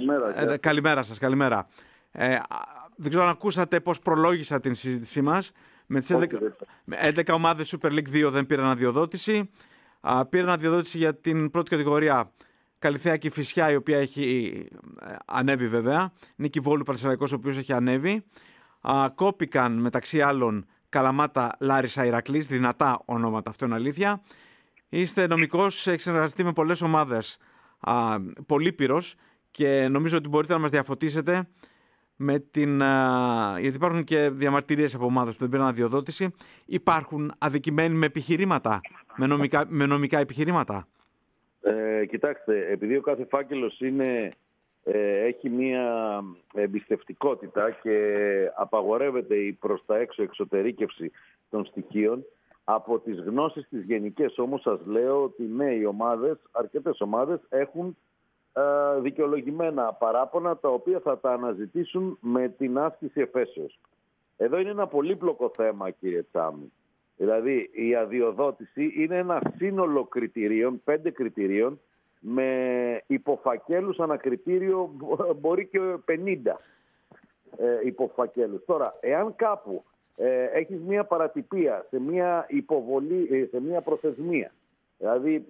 Καλημέρα. Καλημέρα σας, καλημέρα. Δεν ξέρω αν ακούσατε πώς προλόγησα την συζήτησή μας. Με τις 11 ομάδες Super League 2 δεν πήραν αδειοδότηση. Πήραν αδειοδότηση για την πρώτη κατηγορία Καλιθέα και Κηφισιά, η οποία έχει ανέβει βέβαια. Νίκη Βόλου Πανσεραϊκός, ο οποίος έχει ανέβει. Κόπηκαν μεταξύ άλλων Καλαμάτα, Λάρισα, Ηρακλής. Δυνατά ονόματα, αυτό είναι αλήθεια. Είστε νομικός, έχει συνεργαστεί με πολλές ομάδες. Πολύπειρος, και νομίζω ότι μπορείτε να μας διαφωτίσετε με γιατί υπάρχουν και διαμαρτυρίες από ομάδες που δεν πήραν αδειοδότηση. Υπάρχουν αδικημένοι με επιχειρήματα, με νομικά επιχειρήματα? Κοιτάξτε, επειδή ο κάθε φάκελος έχει μία εμπιστευτικότητα και απαγορεύεται η προς τα έξω εξωτερήκευση των στοιχείων, από τις γνώσεις τις γενικές όμως σας λέω ότι ναι, οι ομάδες, αρκετές ομάδες έχουν δικαιολογημένα παράπονα, τα οποία θα τα αναζητήσουν με την άσκηση εφέσεως. Εδώ είναι ένα πολύπλοκο θέμα, κύριε Τσάμι. Δηλαδή η αδειοδότηση είναι ένα σύνολο κριτηρίων, 5 κριτηρίων, με υποφακέλους ανακριτήριο, μπορεί και 50 υποφακέλους. Τώρα, εάν κάπου έχεις μία παρατυπία σε μία υποβολή, σε μία προθεσμία, δηλαδή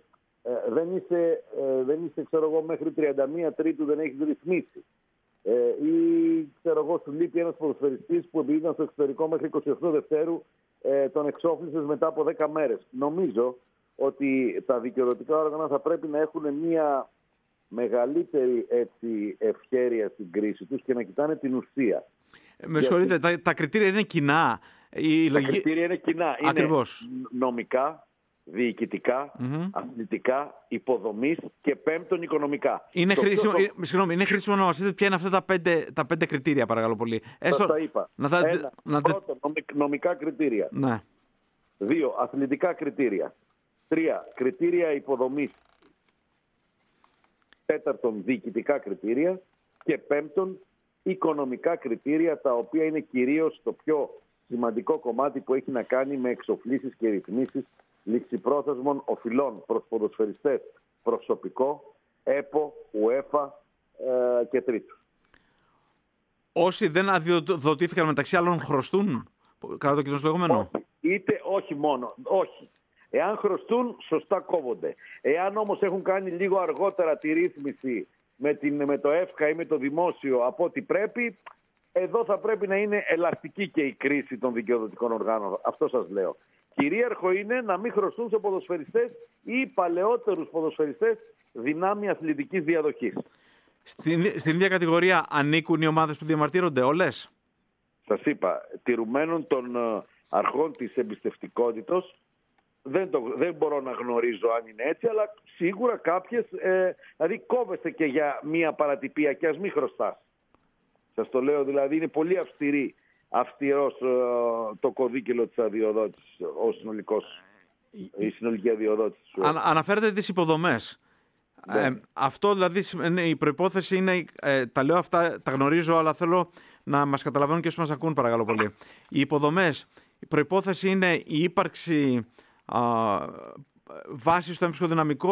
δεν είσαι ξέρω εγώ, μέχρι 31 Τρίτου δεν έχεις ρυθμίσει, ή ξέρω εγώ, σου λείπει ένας ποδοσφαιριστής που επειδή ήταν στο εξωτερικό μέχρι 28 Δευτέρου, τον εξόφλησες μετά από 10 μέρες. Νομίζω ότι τα δικαιοδοτικά όργανα θα πρέπει να έχουν μια μεγαλύτερη ευχέρεια στην κρίση τους και να κοιτάνε την ουσία. Με συγχωρείτε, τα κριτήρια είναι κοινά. Κριτήρια είναι κοινά. Ακριβώς. Είναι νομικά, διοικητικά, αθλητικά, υποδομής και πέμπτον οικονομικά. Είναι χρήσιμο να μας πείτε ποια είναι αυτά τα 5 κριτήρια, παρακαλώ πολύ. Σας τα είπα. Πρώτον, νομικά κριτήρια. Ναι. 2, αθλητικά κριτήρια. 3, κριτήρια υποδομής. 4, διοικητικά κριτήρια. Και 5, οικονομικά κριτήρια, τα οποία είναι κυρίως το πιο σημαντικό κομμάτι που έχει να κάνει με εξοφλήσεις και ρυθμίσεις ληξιπρόθεσμων οφειλών προς ποδοσφαιριστές, προσωπικό, ΕΠΟ, UEFA και τρίτους. Όσοι δεν αδειοδοτήθηκαν μεταξύ άλλων χρωστούν κατά το κοινό λεγόμενο? Όχι μόνο. Όχι. Εάν χρωστούν, σωστά κόβονται. Εάν όμως έχουν κάνει λίγο αργότερα τη ρύθμιση με το ΕΦΚΑ ή με το δημόσιο από ό,τι πρέπει, εδώ θα πρέπει να είναι ελαστική και η κρίση των δικαιοδοτικών οργάνων. Αυτό σας λέω. Κυρίαρχο είναι να μην χρωστούν σε ποδοσφαιριστές ή παλαιότερους ποδοσφαιριστές δυνάμει αθλητικής διαδοχής. Στην ίδια κατηγορία ανήκουν οι ομάδες που διαμαρτύρονται όλες? Σας είπα, τηρουμένων των αρχών της εμπιστευτικότητος, δεν μπορώ να γνωρίζω αν είναι έτσι, αλλά σίγουρα κάποιες, δηλαδή κόβεστε και για μία παρατυπία και ας μην χρωστάς. Σας το λέω, δηλαδή είναι πολύ αυστηρός το κωδίκελο της αδειοδότησης, η συνολική αδειοδότηση. Αναφέρετε τις υποδομές. Αυτό δηλαδή η προϋπόθεση είναι, τα λέω αυτά, τα γνωρίζω, αλλά θέλω να μας καταλαβαίνουν και όσοι μας ακούν, παρακαλώ πολύ. Οι υποδομές, η προϋπόθεση είναι η ύπαρξη βάση στο εμψυχοδυναμικό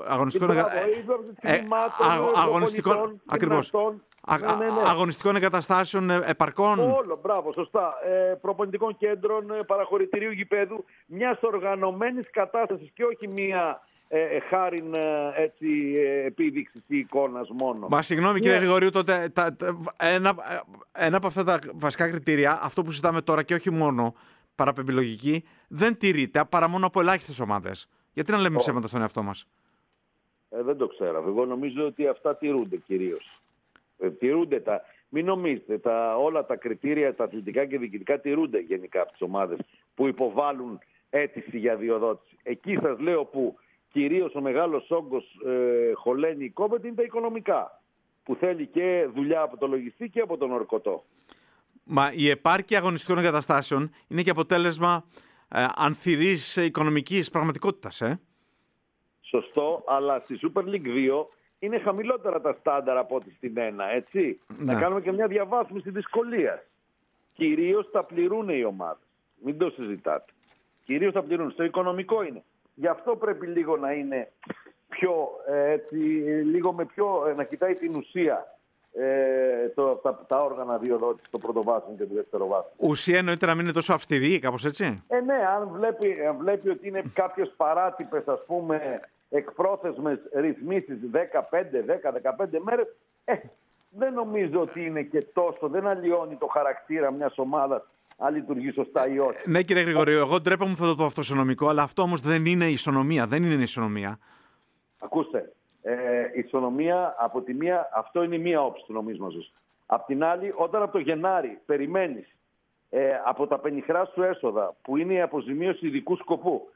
αγωνιστικών εγκαταστάσεων επαρκών. Όλο, μπράβο, σωστά. Προπονητικών κέντρων, παραχωρητηρίου γηπέδου, μιας οργανωμένης κατάστασης και όχι μια χάριν επίδειξης ή εικόνας μόνο. Μα συγγνώμη κύριε Γρηγορίου, τότε ένα από αυτά τα βασικά κριτήρια, αυτό που συζητάμε τώρα και όχι μόνο παραπεμπιλογική, δεν τηρείται παρά μόνο από ελάχιστες ομάδες. Γιατί να λέμε ψέματα στον εαυτό μας? Δεν το ξέρω. Εγώ νομίζω ότι αυτά τηρούνται κυρίως. Τηρούνται μην νομίζετε, όλα τα κριτήρια, τα αθλητικά και διοικητικά τηρούνται γενικά από τις ομάδες που υποβάλλουν αίτηση για αδειοδότηση. Εκεί σας λέω που κυρίως ο μεγάλος όγκος χωλαίνει η κόβεται είναι τα οικονομικά, που θέλει και δουλειά από το λογιστή και από τον ορκωτό. Μα η επάρκεια αγωνιστικών εγκαταστάσεων είναι και αποτέλεσμα ανθυρής οικονομικής πραγματικότητας, Σωστό, αλλά στη Super League 2 είναι χαμηλότερα τα στάνταρ από ό,τι στην 1, έτσι. Ναι. Να κάνουμε και μια διαβάθμιση δυσκολίας. Κυρίως τα πληρούν οι ομάδες. Μην το συζητάτε. Κυρίως τα πληρούν. Στο οικονομικό είναι. Γι' αυτό πρέπει λίγο να είναι πιο, να κοιτάει την ουσία τα όργανα διοδότησης στο πρώτο βάθμο και το δεύτερο βάθμο. Ουσία εννοείται να μην είναι τόσο αυστηρή, κάπως έτσι. Ναι, αν βλέπει ότι είναι κάποιες παράτυπες, ας πούμε, εκπρόθεσμες ρυθμίσεις 10-15 μέρες, δεν νομίζω ότι είναι και τόσο, δεν αλλοιώνει το χαρακτήρα μιας ομάδας αν λειτουργεί σωστά ή όχι. Ναι, κύριε Γρηγορίου, εγώ ντρέπομαι θα το πω αυτό ισονομικό, αλλά αυτό όμως δεν είναι ισονομία. Δεν είναι ισονομία. Ακούστε, η ισονομία από τη μία, αυτό είναι η μία όψη του νομίσματος. Απ' την άλλη, όταν από το Γενάρη περιμένεις από τα πενιχρά σου έσοδα, που είναι η αποζημίωση ειδικού σκοπού,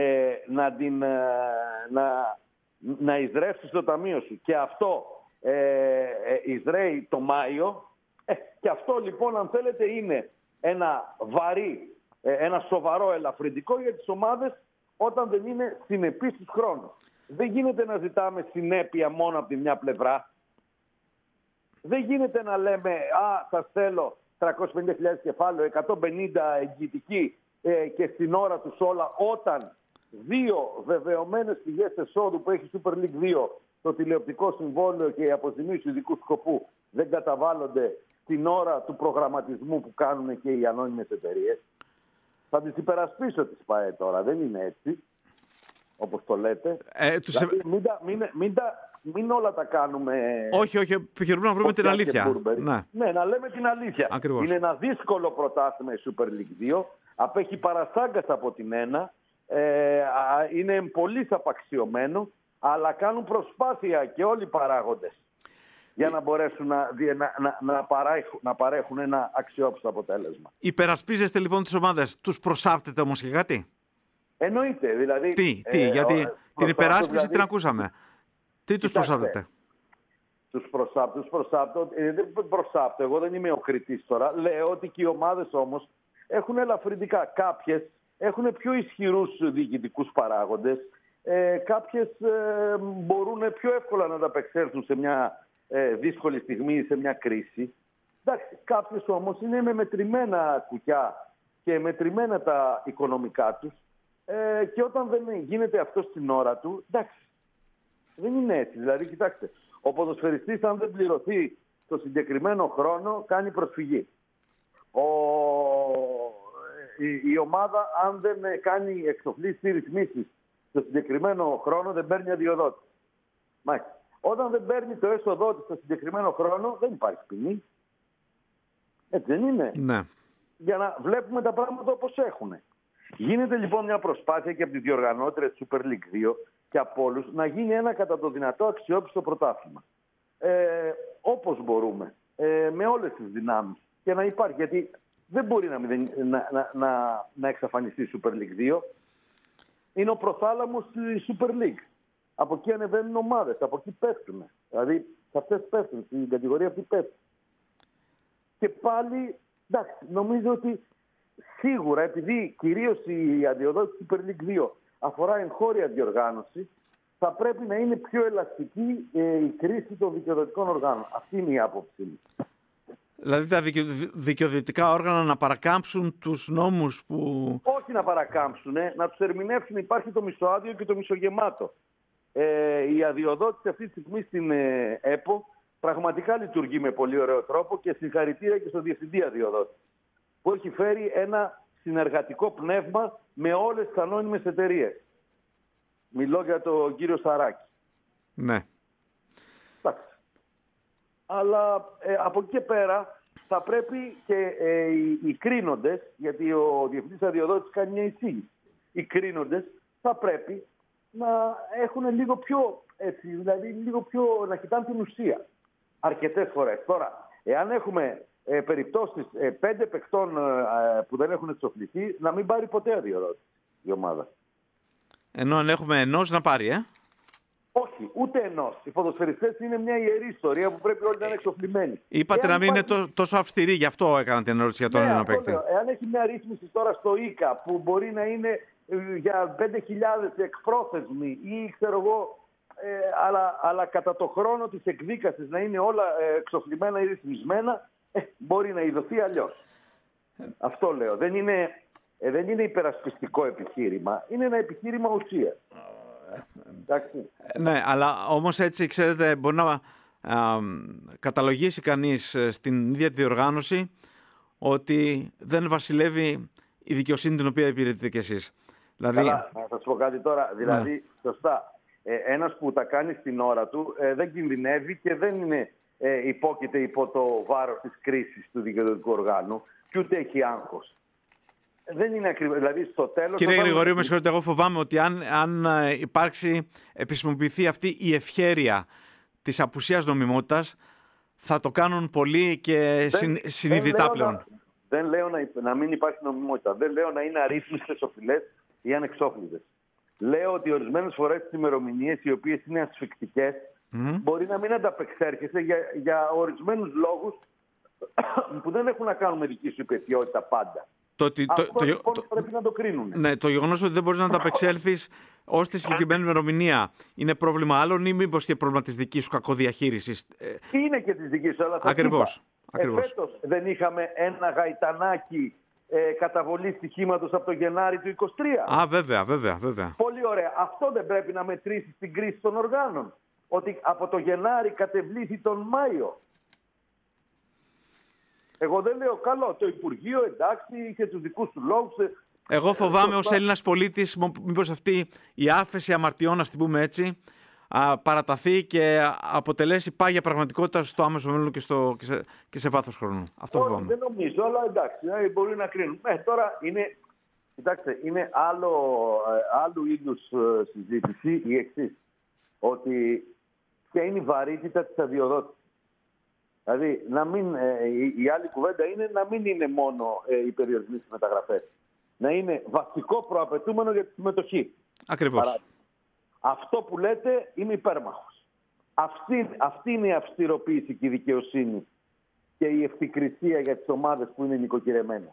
να εισρεύσεις στο ταμείο σου και αυτό εισραίει το Μάιο, και αυτό λοιπόν, αν θέλετε, είναι ένα βαρύ, ένα σοβαρό ελαφρυντικό για τις ομάδες όταν δεν είναι συνεπείς στους χρόνους. Δεν γίνεται να ζητάμε συνέπεια μόνο από τη μια πλευρά. Δεν γίνεται να λέμε σας θέλω 350.000 κεφάλαιο, 150 εγγυητική και στην ώρα τους όλα, όταν δύο βεβαιωμένες πηγές εσόδου που έχει Super League 2, το τηλεοπτικό συμβόλαιο και η αποζημίωση ειδικού σκοπού, δεν καταβάλλονται την ώρα του προγραμματισμού που κάνουν και οι ανώνυμες εταιρείες. Θα τις υπερασπίσω τις ΠΑΕ τώρα, δεν είναι έτσι, όπως το λέτε. Δηλαδή, μην όλα τα κάνουμε... Όχι, επιχειρούμε να βρούμε την αλήθεια. Ναι, να λέμε την αλήθεια. Ακριβώς. Είναι ένα δύσκολο πρωτάθλημα η Super League 2, απέχει παρασάγκας από την ένα, είναι πολύ απαξιωμένο, αλλά κάνουν προσπάθεια και όλοι οι παράγοντες για να μπορέσουν να παρέχουν ένα αξιόπιστο αποτέλεσμα. Υπερασπίζεστε λοιπόν τις ομάδες, τους προσάπτετε όμως και κάτι? Εννοείται, δηλαδή... γιατί την υπεράσπιση δηλαδή, την ακούσαμε. Τι τους προσάπτετε? Τους προσάπτω, εγώ δεν είμαι ο κριτής τώρα. Λέω ότι και οι ομάδες όμως έχουν ελαφρυντικά. Κάποιες έχουν πιο ισχυρούς διοικητικούς παράγοντες, κάποιες μπορούν πιο εύκολα να ανταπεξέλθουν σε μια δύσκολη στιγμή, σε μια κρίση. Εντάξει, κάποιες όμως είναι με μετρημένα κουκιά και μετρημένα τα οικονομικά τους, και όταν δεν γίνεται αυτό στην ώρα του, εντάξει, δεν είναι έτσι. Δηλαδή, κοιτάξτε, ο ποδοσφαιριστής αν δεν πληρωθεί το συγκεκριμένο χρόνο, κάνει προσφυγή. Η ομάδα αν δεν κάνει εξοφλήσεις ή ρυθμίσεις στο συγκεκριμένο χρόνο, δεν παίρνει αδειοδότηση. Μάλιστα. Όταν δεν παίρνει το έσοδό της στο συγκεκριμένο χρόνο, δεν υπάρχει ποινή. Έτσι δεν είναι? Ναι. Για να βλέπουμε τα πράγματα όπως έχουν. Γίνεται λοιπόν μια προσπάθεια και από τη διοργανώτρια της Super League 2 και από όλους να γίνει ένα κατά το δυνατό αξιόπιστο πρωτάθλημα. Όπως μπορούμε, με όλες τις δυνάμεις, και να υπάρχει, γιατί δεν μπορεί να εξαφανιστεί η Super League 2. Είναι ο προθάλαμος της Super League. Από εκεί ανεβαίνουν ομάδες, από εκεί πέφτουν. Δηλαδή, σε αυτές πέφτουν, στην κατηγορία αυτή πέφτουν. Και πάλι, εντάξει, νομίζω ότι σίγουρα, επειδή κυρίως η αδειοδότηση Super League 2 αφορά εγχώρια διοργάνωση, θα πρέπει να είναι πιο ελαστική η κρίση των δικαιοδοτικών οργάνων. Αυτή είναι η άποψή μου. Δηλαδή τα δικαιοδοτικά όργανα να παρακάμψουν τους νόμους που... Όχι να παρακάμψουν, να τους ερμηνεύσουν. Υπάρχει το μισοάδιο και το μισογεμάτο. Η αδειοδότηση αυτή τη στιγμή στην ΕΠΟ πραγματικά λειτουργεί με πολύ ωραίο τρόπο, και συγχαρητήρια και στο Διευθυντή Αδειοδότηση, που έχει φέρει ένα συνεργατικό πνεύμα με όλες τις ανώνυμες εταιρείες. Μιλώ για τον κύριο Σαράκη. Ναι. Εντάξει. Αλλά από εκεί και πέρα θα πρέπει και οι κρίνοντες, γιατί ο Διευθυντής Αδειοδότησης κάνει μια εισήγηση, οι κρίνοντες θα πρέπει να έχουν λίγο πιο, έτσι, δηλαδή λίγο πιο, να κοιτάνε την ουσία αρκετές φορές. Τώρα, εάν έχουμε περιπτώσεις 5 παικτών που δεν έχουν εξοφληθεί, να μην πάρει ποτέ αδειοδότηση η ομάδα. Ενώ αν έχουμε ενός να πάρει, Όχι, ούτε ενός. Οι ποδοσφαιριστές είναι μια ιερή ιστορία που πρέπει όλοι να είναι εξοφλημένοι. Είπατε να μην είναι τόσο αυστηρή, γι' αυτό έκανα την ερώτηση για τον ένα παίκτη. Εάν έχει μια ρύθμιση τώρα στο ΙΚΑ που μπορεί να είναι για 5.000 εκπρόθεσμοι ή ξέρω εγώ, αλλά κατά το χρόνο της εκδίκασης να είναι όλα εξοφλημένα ή ρυθμισμένα, μπορεί να ειδωθεί αλλιώς. Αυτό λέω. Δεν είναι υπερασπιστικό επιχείρημα. Είναι ένα επιχείρημα ουσίας. Ναι, αλλά όμως έτσι, ξέρετε, μπορεί καταλογίσει κανείς στην ίδια τη διοργάνωση ότι δεν βασιλεύει η δικαιοσύνη την οποία υπηρετείτε κι εσείς. Δηλαδή... Καλά, να σας πω κάτι τώρα. Δηλαδή, σωστά, ένας που τα κάνει στην ώρα του δεν κινδυνεύει και δεν υπόκειται υπό το βάρος της κρίσης του δικαιοδοτικού οργάνου και ούτε έχει άγχος. Δεν είναι ακριβώς. Δηλαδή, στο τέλος... Κύριε Γρηγορίου, με συγχωρείτε, εγώ φοβάμαι ότι αν επισημοποιηθεί αυτή η ευχέρεια της απουσίας νομιμότητας, θα το κάνουν πολλοί και συνειδητά πλέον. Δεν λέω να μην υπάρχει νομιμότητα. Δεν λέω να είναι αρρύθμιστες οφειλές ή ανεξόφλητες. Λέω ότι ορισμένες φορές τις ημερομηνίες, οι οποίες είναι ασφικτικές, μπορεί να μην ανταπεξέρχεσαι για ορισμένους λόγους που δεν έχουν να κάνουν με δική σου υπευθυνότητα πάντα. Αυτό λοιπόν πρέπει να το κρίνουν. Ναι, το γεγονός ότι δεν μπορείς να ανταπεξέλθεις ως τη συγκεκριμένη ημερομηνία είναι πρόβλημα άλλων ή μήπως και πρόβλημα της δικής σου κακοδιαχείρισης? Είναι και της δικής σου, αλλά ακριβώς. Φέτος δεν είχαμε ένα γαϊτανάκι καταβολή στοιχήματος από το Γενάρη του 2023. Βέβαια. Πολύ ωραία. Αυτό δεν πρέπει να μετρήσει στην κρίση των οργάνων? Ότι από το Γενάρη κατεβλήθη τον Μάιο. Εγώ δεν λέω καλό. Το Υπουργείο, εντάξει, είχε τους δικούς του λόγους. Εγώ φοβάμαι ως Έλληνας πολίτης μήπως αυτή η άφεση αμαρτιών, να την πούμε έτσι, παραταθεί και αποτελέσει πάγια πραγματικότητα στο άμεσο μέλλον και σε βάθος χρόνου. Αυτό φοβάμαι. Δεν νομίζω, αλλά εντάξει, μπορεί να κρίνουν. Τώρα είναι άλλου είδους συζήτηση η εξής. Ότι ποια είναι η βαρύτητα της αδειοδότησης. Δηλαδή, η άλλη κουβέντα είναι να μην είναι μόνο οι περιορισμοί στις μεταγραφές. Να είναι βασικό προαπαιτούμενο για τη συμμετοχή. Ακριβώς. Αυτό που λέτε είμαι υπέρμαχος. Αυτή είναι η αυστηροποίηση και η δικαιοσύνη και η ευθυκρισία για τις ομάδες που είναι νοικοκυρεμένες.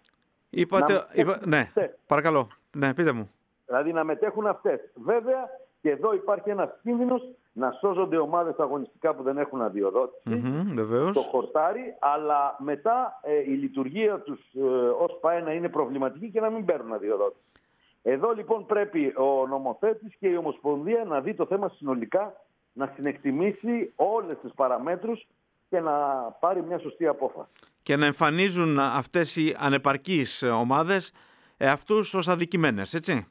Ναι, παρακαλώ. Ναι, πείτε μου. Δηλαδή να μετέχουν αυτές. Βέβαια, και εδώ υπάρχει ένας κίνδυνος να σώζονται ομάδες αγωνιστικά που δεν έχουν αδειοδότηση. Βεβαίως. Το χορτάρι, αλλά μετά η λειτουργία τους ως ΠΑΕ να είναι προβληματική και να μην παίρνουν αδειοδότηση. Εδώ λοιπόν πρέπει ο νομοθέτης και η Ομοσπονδία να δει το θέμα συνολικά, να συνεκτιμήσει όλες τις παραμέτρους και να πάρει μια σωστή απόφαση. Και να εμφανίζουν αυτές οι ανεπαρκείς ομάδες αυτούς ως αδικημένες, έτσι.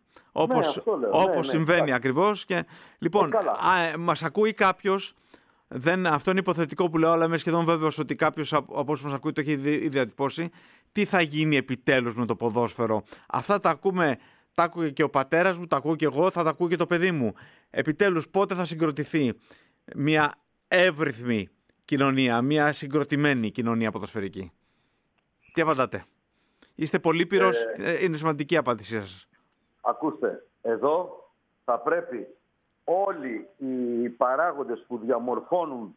Όπως συμβαίνει ακριβώς. Και, λοιπόν, μας ακούει κάποιος, αυτό είναι υποθετικό που λέω, αλλά είμαι σχεδόν βέβαιος ότι κάποιος από όσους μας ακούει το έχει ήδη διατυπώσει. Τι θα γίνει επιτέλους με το ποδόσφαιρο? Αυτά τα ακούμε. Τα άκουγε και ο πατέρας μου, τα ακούω και εγώ, θα τα ακούω και το παιδί μου. Επιτέλους, πότε θα συγκροτηθεί μια εύρυθμη κοινωνία, μια συγκροτημένη κοινωνία ποδοσφαιρική? Τι απαντάτε? Είστε πολύπειρος, είναι σημαντική η απάντησή σας. Ακούστε, εδώ θα πρέπει όλοι οι παράγοντες που διαμορφώνουν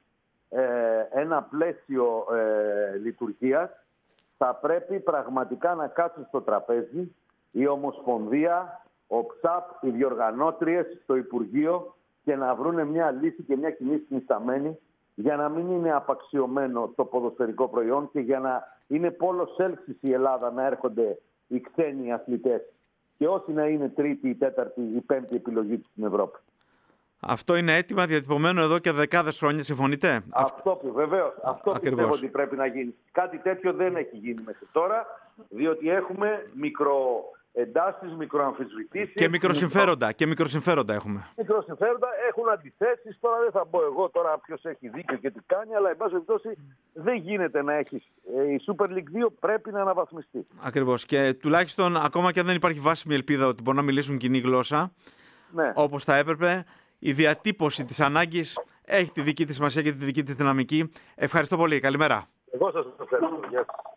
ένα πλαίσιο λειτουργίας θα πρέπει πραγματικά να κάτσουν στο τραπέζι, η Ομοσπονδία, ο ΨΑΠ, οι διοργανώτριες στο Υπουργείο, και να βρουν μια λύση και μια κοινή συνισταμένη για να μην είναι απαξιωμένο το ποδοσφαιρικό προϊόν και για να είναι πόλος έλξης η Ελλάδα να έρχονται οι ξένοι αθλητές και όχι να είναι τρίτη, η τέταρτη, η πέμπτη επιλογή του στην Ευρώπη. Αυτό είναι αίτημα διατυπωμένο εδώ και δεκάδες χρόνια. Συμφωνείτε? Βεβαίως. Αυτό πιστεύω ότι πρέπει να γίνει. Κάτι τέτοιο δεν έχει γίνει μέχρι τώρα, διότι έχουμε μικροεντάσεις, μικροαμφισβητήσεις. Και μικροσυμφέροντα έχουμε. Μικροσυμφέροντα, έχουν αντιθέσεις. Τώρα δεν θα πω εγώ ποιος έχει δίκιο και τι κάνει, αλλά εν πάση περιπτώσει δεν γίνεται να έχεις. Η Super League 2 πρέπει να αναβαθμιστεί. Ακριβώς. Και τουλάχιστον, ακόμα και αν δεν υπάρχει βάσιμη ελπίδα ότι μπορούν να μιλήσουν κοινή γλώσσα, όπως θα έπρεπε, η διατύπωση της ανάγκης έχει τη δική της σημασία και τη δική της δυναμική. Ευχαριστώ πολύ. Καλημέρα. Εγώ σας ευχαριστώ. Γεια σας.